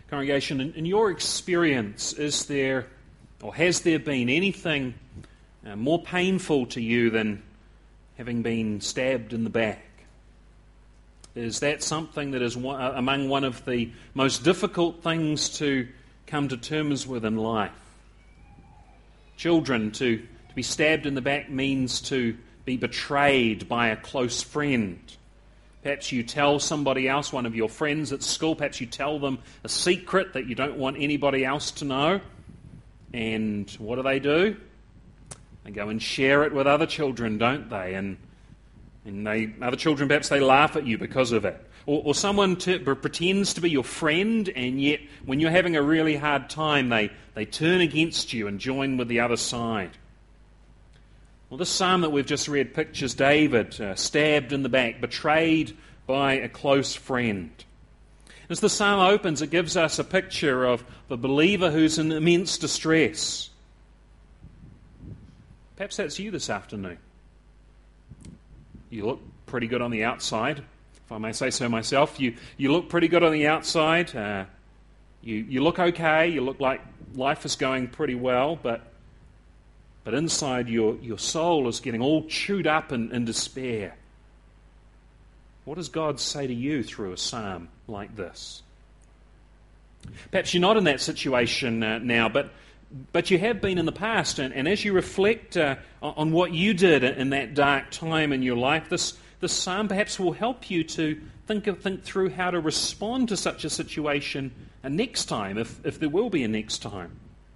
Congregation, in your experience, is there or has there been anything more painful to you than having been stabbed in the back? Is that something that is among one of the most difficult things to come to terms with in life? Children, to be stabbed in the back means to be betrayed by a close friend. Perhaps you tell somebody else, one of your friends at school, perhaps you tell them a secret that you don't want anybody else to know. And what do? They go and share it with other children, don't they? And other children, perhaps they laugh at you because of it. Or someone pretends to be your friend, and yet when you're having a really hard time, they turn against you and join with the other side. Well, this psalm that we've just read pictures David stabbed in the back, betrayed by a close friend. As the psalm opens, it gives us a picture of the believer who's in immense distress. Perhaps that's you this afternoon. You look pretty good on the outside, if I may say so myself. You look pretty good on the outside. You look okay. You look like life is going pretty well, but inside your soul is getting all chewed up in despair. What does God say to you through a psalm like this? Perhaps you're not in that situation now, but you have been in the past, and as you reflect on what you did in that dark time in your life, this psalm perhaps will help you to think through how to respond to such a situation next time, if there will be a next time.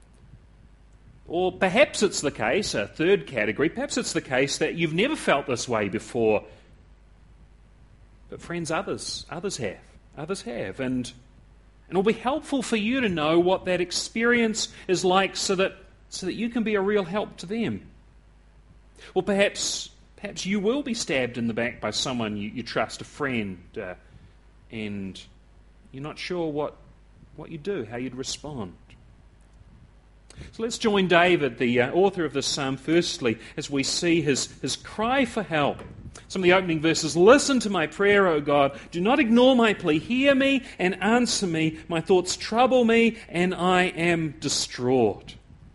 Or perhaps it's the case, a third category, perhaps it's the case that you've never felt this way before. But friends, others have, and it'll be helpful for you to know what that experience is like so that you can be a real help to them. Or perhaps you will be stabbed in the back by someone you trust, a friend, and you're not sure what you'd do, how you'd respond. So let's join David, the author of this psalm, firstly, as we see his cry for help. Some of the opening verses: "Listen to my prayer, O God. Do not ignore my plea. Hear me and answer me. My thoughts trouble me, and I am distraught."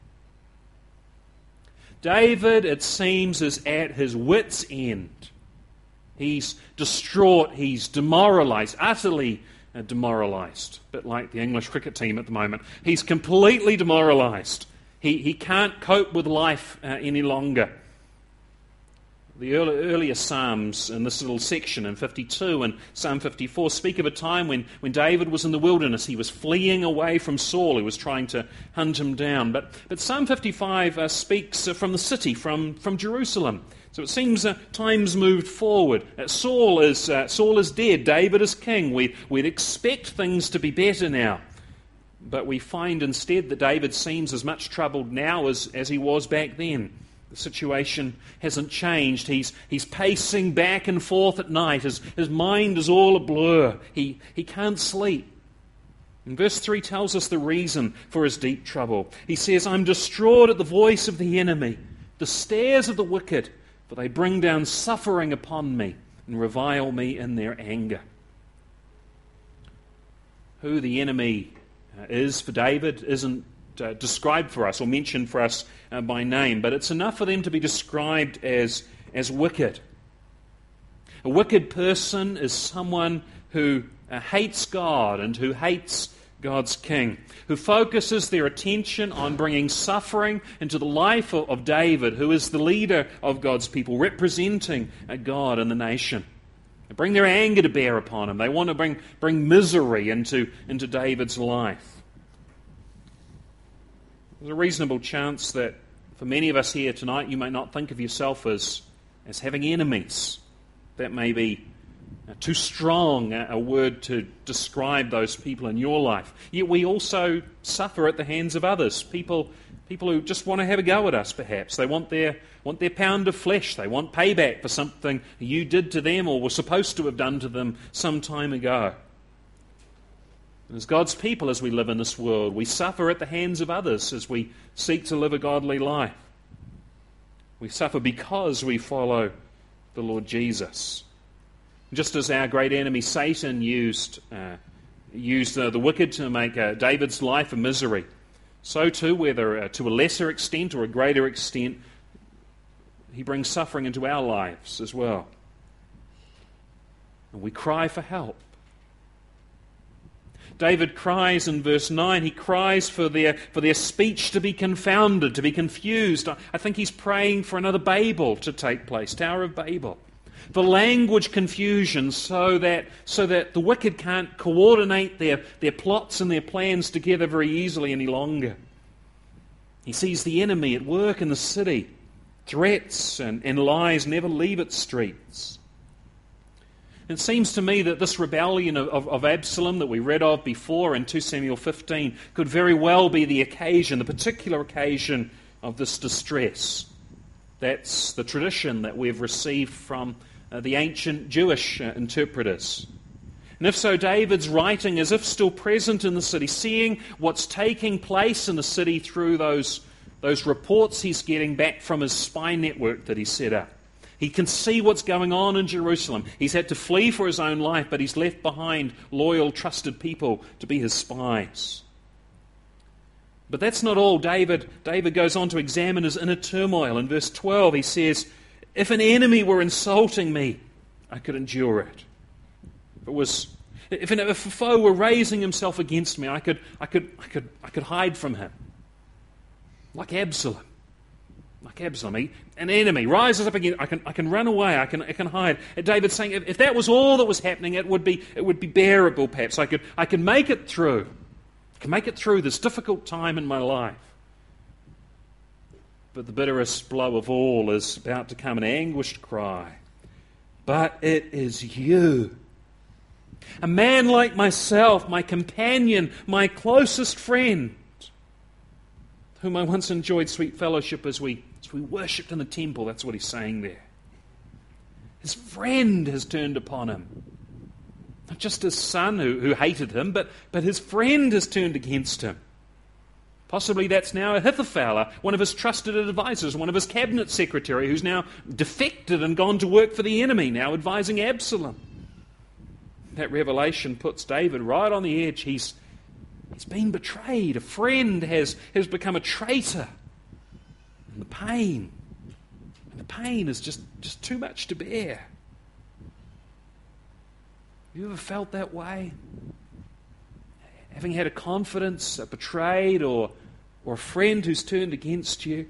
David, it seems, is at his wit's end. He's distraught. He's demoralized, utterly demoralized. A bit like the English cricket team at the moment. He's completely demoralized. He can't cope with life any longer. The earlier Psalms in this little section in 52 and Psalm 54 speak of a time when David was in the wilderness. He was fleeing away from Saul, who was trying to hunt him down. But Psalm 55 speaks from the city, from Jerusalem. So it seems time's moved forward. Saul is dead. David is king. We'd expect things to be better now. But we find instead that David seems as much troubled now as he was back then. The situation hasn't changed. He's pacing back and forth at night. His mind is all a blur. He can't sleep. And verse 3 tells us the reason for his deep trouble. He says, "I'm distraught at the voice of the enemy, the stares of the wicked, for they bring down suffering upon me and revile me in their anger." Who the enemy is for David isn't described for us or mentioned for us by name, but it's enough for them to be described as wicked. A wicked person is someone who hates God and who hates God's king, who focuses their attention on bringing suffering into the life of David, who is the leader of God's people, representing God and the nation. They bring their anger to bear upon him. They want to bring misery into David's life. There's a reasonable chance that for many of us here tonight, you may not think of yourself as having enemies. That may be too strong a word to describe those people in your life. Yet we also suffer at the hands of others. People who just want to have a go at us, perhaps. They want their pound of flesh. They want payback for something you did to them or were supposed to have done to them some time ago. As God's people, as we live in this world, we suffer at the hands of others as we seek to live a godly life. We suffer because we follow the Lord Jesus. Just as our great enemy Satan used used the wicked to make David's life a misery. So too, whether to a lesser extent or a greater extent, he brings suffering into our lives as well. And we cry for help. David cries in verse 9, he cries for their speech to be confounded, to be confused. I think he's praying for another Babel to take place, Tower of Babel. For language confusion so that the wicked can't coordinate their plots and their plans together very easily any longer. He sees the enemy at work in the city. Threats and lies never leave its streets. It seems to me that this rebellion of Absalom that we read of before in 2 Samuel 15 could very well be the occasion, the particular occasion of this distress. That's the tradition that we've received from the ancient Jewish interpreters. And if so, David's writing as if still present in the city, seeing what's taking place in the city through those reports he's getting back from his spy network that he set up. He can see what's going on in Jerusalem. He's had to flee for his own life, but he's left behind loyal, trusted people to be his spies. But that's not all. David goes on to examine his inner turmoil. In verse 12 he says, if an enemy were insulting me, I could endure it. If a foe were raising himself against me, I could hide from him. Like Absalom. An enemy rises up against, I can run away, I can hide. And David's saying, if that was all that was happening, it would be bearable perhaps. I could make it through. I can make it through this difficult time in my life. But the bitterest blow of all is about to come, an anguished cry. But it is you. A man like myself, my companion, my closest friend, whom I once enjoyed sweet fellowship as we worshipped in the temple. That's what he's saying there. His friend has turned upon him. Not just his son who hated him, but his friend has turned against him. Possibly that's now Ahithophel, one of his trusted advisors, one of his cabinet secretary, who's now defected and gone to work for the enemy, now advising Absalom. That revelation puts David right on the edge. He's been betrayed. A friend has become a traitor. And the pain is just too much to bear. Have you ever felt that way? Having had a confidence betrayed or a friend who's turned against you?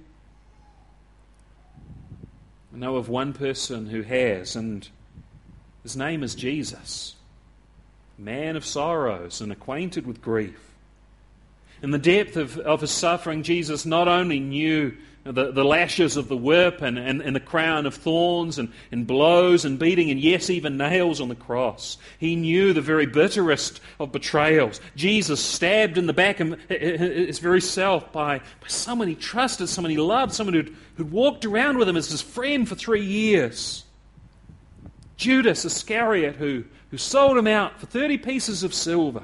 I know of one person who has, and his name is Jesus. Man of sorrows and acquainted with grief. In the depth of his suffering, Jesus not only knew the lashes of the whip and the crown of thorns and blows and beating and yes, even nails on the cross. He knew the very bitterest of betrayals. Jesus stabbed in the back of his very self by someone he trusted, someone he loved, someone who'd walked around with him as his friend for 3 years. Judas Iscariot, who sold him out for 30 pieces of silver.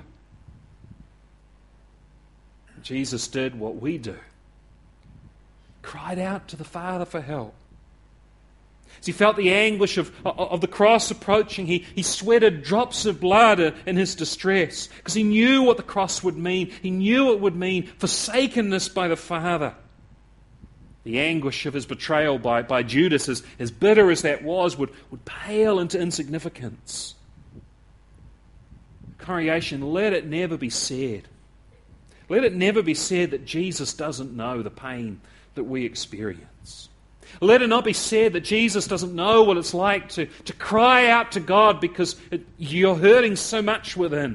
Jesus did what we do. Cried out to the Father for help. As he felt the anguish of the cross approaching, he sweated drops of blood in his distress, because he knew what the cross would mean. He knew it would mean forsakenness by the Father. The anguish of his betrayal by Judas, as bitter as that was, would pale into insignificance. Congregation, let it never be said. Let it never be said that Jesus doesn't know the pain that we experience. Let it not be said that Jesus doesn't know what it's like to cry out to God because you're hurting so much within.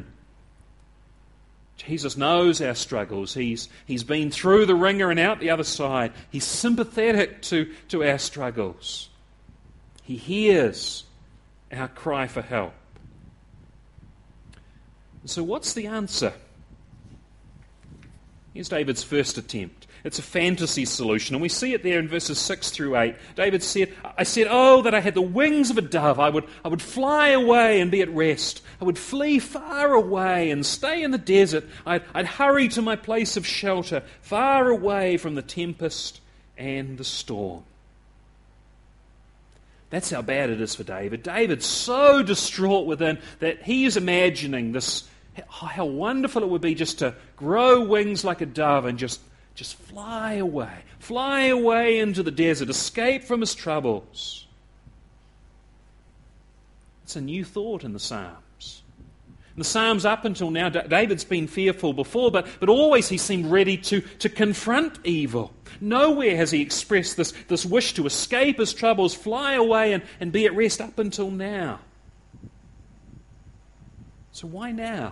Jesus knows our struggles. He's been through the ringer and out the other side. He's sympathetic to our struggles. He hears our cry for help. So what's the answer? Here's David's first attempt. It's a fantasy solution, and we see it there in verses 6 through 8. David said, I said, oh, that I had the wings of a dove. I would fly away and be at rest. I would flee far away and stay in the desert. I'd hurry to my place of shelter, far away from the tempest and the storm. That's how bad it is for David. David's so distraught within that he is imagining this How wonderful it would be just to grow wings like a dove and just fly away into the desert, escape from his troubles. It's a new thought in the Psalms. In the Psalms up until now, David's been fearful before, but always he seemed ready to confront evil. Nowhere has he expressed this wish to escape his troubles, fly away and be at rest up until now. So why now?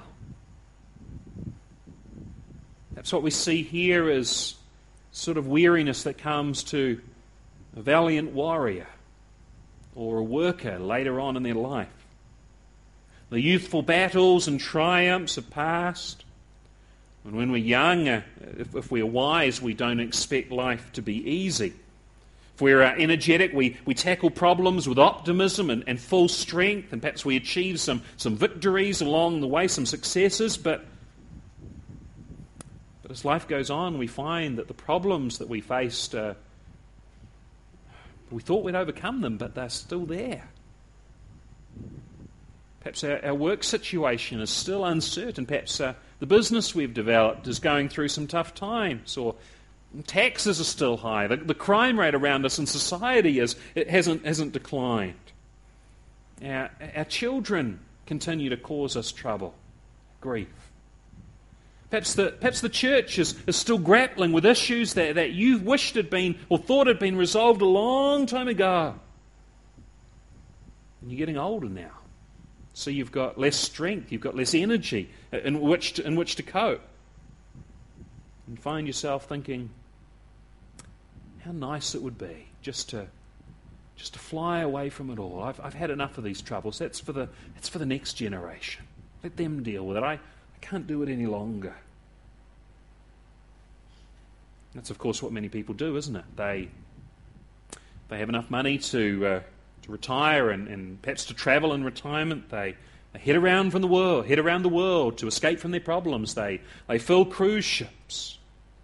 Perhaps what we see here is sort of weariness that comes to a valiant warrior or a worker later on in their life. The youthful battles and triumphs have passed. And when we're young, if we're wise, we don't expect life to be easy. If we're energetic, we tackle problems with optimism and full strength, and perhaps we achieve some victories along the way, some successes, but as life goes on, we find that the problems that we faced, we thought we'd overcome them, but they're still there. Perhaps our work situation is still uncertain. Perhaps the business we've developed is going through some tough times, or taxes are still high. The crime rate around us in society hasn't declined. Our children continue to cause us trouble, grief. Perhaps the church is still grappling with issues that you wished had been or thought had been resolved a long time ago. And you're getting older now. So you've got less strength, you've got less energy in which to cope. And find yourself thinking, how nice it would be just to fly away from it all. I've had enough of these troubles. That's for the next generation. Let them deal with it. I can't do it any longer. That's, of course, what many people do, isn't it? They have enough money to retire and perhaps to travel in retirement. They head around the world to escape from their problems. They fill cruise ships.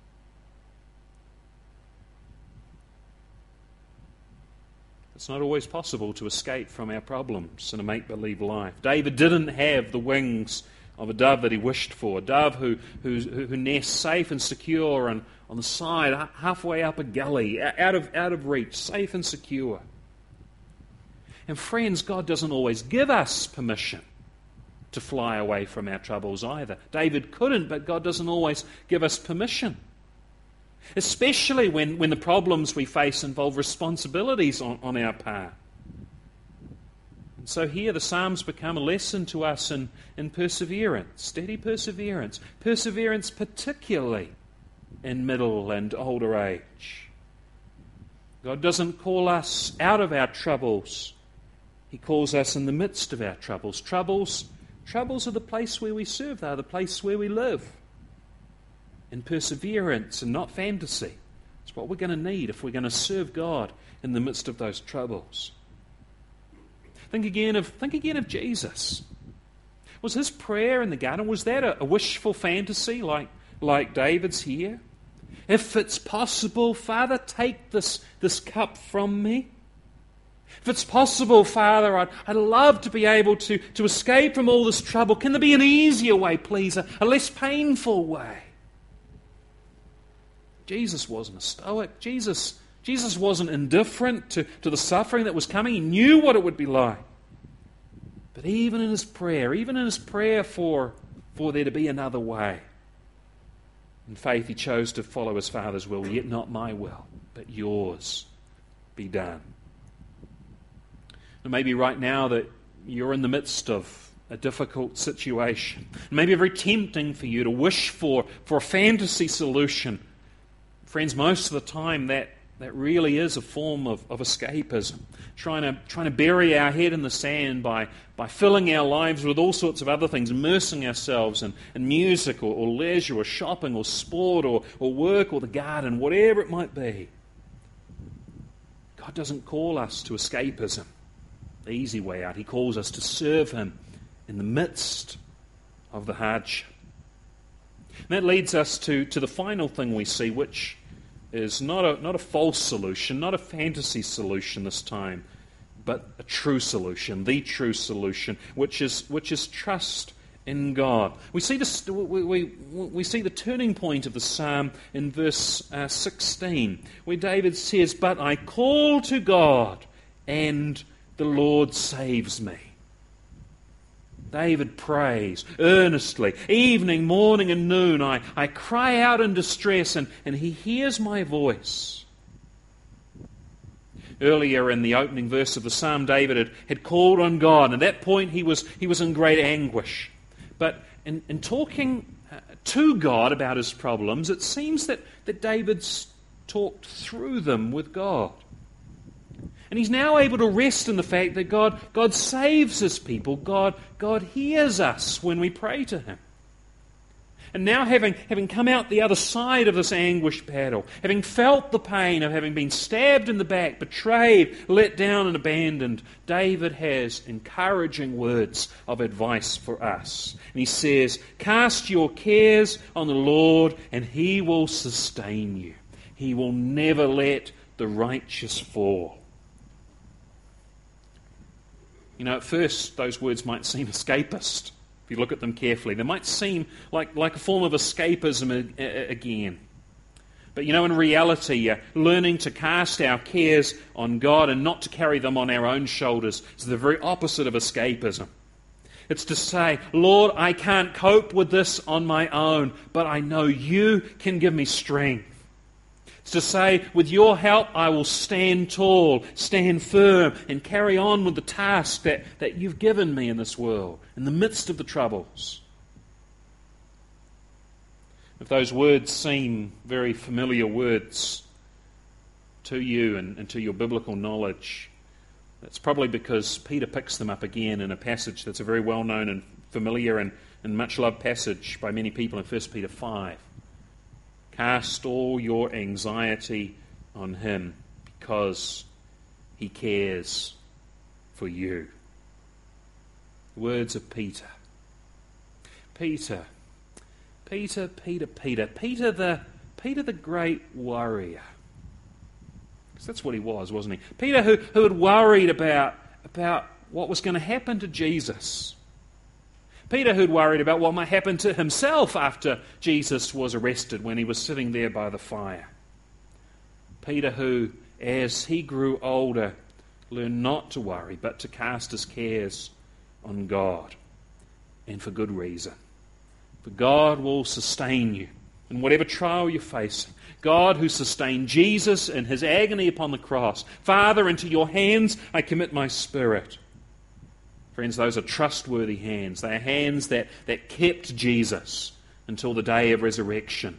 It's not always possible to escape from our problems in a make-believe life. David didn't have the wings of a dove that he wished for, a dove who nests safe and secure and on the side, halfway up a gully, out of reach, safe and secure. And friends, God doesn't always give us permission to fly away from our troubles either. David couldn't, but God doesn't always give us permission. Especially when the problems we face involve responsibilities on our part. And so here the Psalms become a lesson to us in perseverance, steady perseverance. Perseverance particularly in middle and older age. God doesn't call us out of our troubles. He calls us in the midst of our troubles. Troubles are the place where we serve. They are the place where we live. In perseverance and not fantasy. It's what we're going to need if we're going to serve God in the midst of those troubles. Think again of Jesus. Was his prayer in the garden, was that a wishful fantasy like David's here? If it's possible, Father, take this cup from me. If it's possible, Father, I'd love to be able to escape from all this trouble. Can there be an easier way, please? A less painful way? Jesus wasn't a stoic. Jesus wasn't indifferent to the suffering that was coming. He knew what it would be like. But even in his prayer for there to be another way, in faith he chose to follow his Father's will, yet not my will, but yours be done. And maybe right now that you're in the midst of a difficult situation. Maybe very tempting for you to wish for a fantasy solution. Friends, most of the time that really is a form of escapism. Trying to bury our head in the sand by filling our lives with all sorts of other things, immersing ourselves in music or leisure or shopping or sport or work or the garden, whatever it might be. God doesn't call us to escapism, the easy way out. He calls us to serve Him in the midst of the hardship. And that leads us to the final thing we see, which is not a false solution, not a fantasy solution this time, but a true solution, the true solution, which is trust in God. We see we see the turning point of the psalm in verse 16, where David says, "But I call to God, and the Lord saves me." David prays earnestly, evening, morning, and noon. I cry out in distress, and He hears my voice. Earlier in the opening verse of the psalm, David had called on God, and at that point he was in great anguish. But in talking to God about his problems, it seems that David's talked through them with God. And he's now able to rest in the fact that God saves his people. God hears us when we pray to Him. And now having come out the other side of this anguish battle, having felt the pain of having been stabbed in the back, betrayed, let down and abandoned, David has encouraging words of advice for us. And he says, "Cast your cares on the Lord, and He will sustain you. He will never let the righteous fall." You know, at first those words might seem escapist. If you look at them carefully, they might seem like a form of escapism again. But you know, in reality, learning to cast our cares on God and not to carry them on our own shoulders is the very opposite of escapism. It's to say, "Lord, I can't cope with this on my own, but I know You can give me strength." It's to say, "With Your help, I will stand tall, stand firm, and carry on with the task that You've given me in this world, in the midst of the troubles." If those words seem very familiar words to you and to your biblical knowledge, that's probably because Peter picks them up again in a passage that's a very well-known and familiar and much-loved passage by many people in 1 Peter 5. "Cast all your anxiety on Him, because He cares for you." The words of Peter. Peter the great worrier. Because that's what he was, wasn't he? Peter who had worried about what was going to happen to Jesus. Peter who'd worried about what might happen to himself after Jesus was arrested when he was sitting there by the fire. Peter who, as he grew older, learned not to worry, but to cast his cares on God. And for good reason. For God will sustain you in whatever trial you're facing. God who sustained Jesus in His agony upon the cross. "Father, into Your hands I commit my spirit." Friends, those are trustworthy hands. They are hands that kept Jesus until the day of resurrection.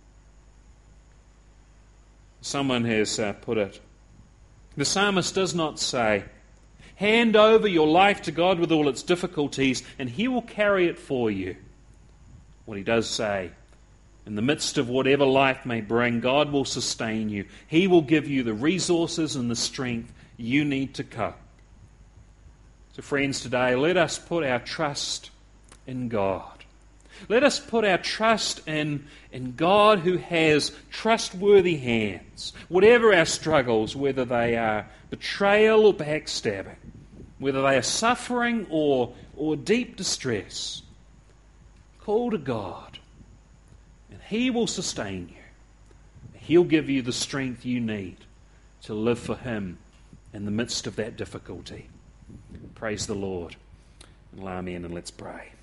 Someone has put it, the psalmist does not say, "Hand over your life to God with all its difficulties, and He will carry it for you." What he does say, in the midst of whatever life may bring, God will sustain you. He will give you the resources and the strength you need to cope. So friends, today let us put our trust in God. Let us put our trust in God who has trustworthy hands. Whatever our struggles, whether they are betrayal or backstabbing, whether they are suffering or deep distress, call to God and He will sustain you. He'll give you the strength you need to live for Him in the midst of that difficulty. Praise the Lord. And amen, and let's pray.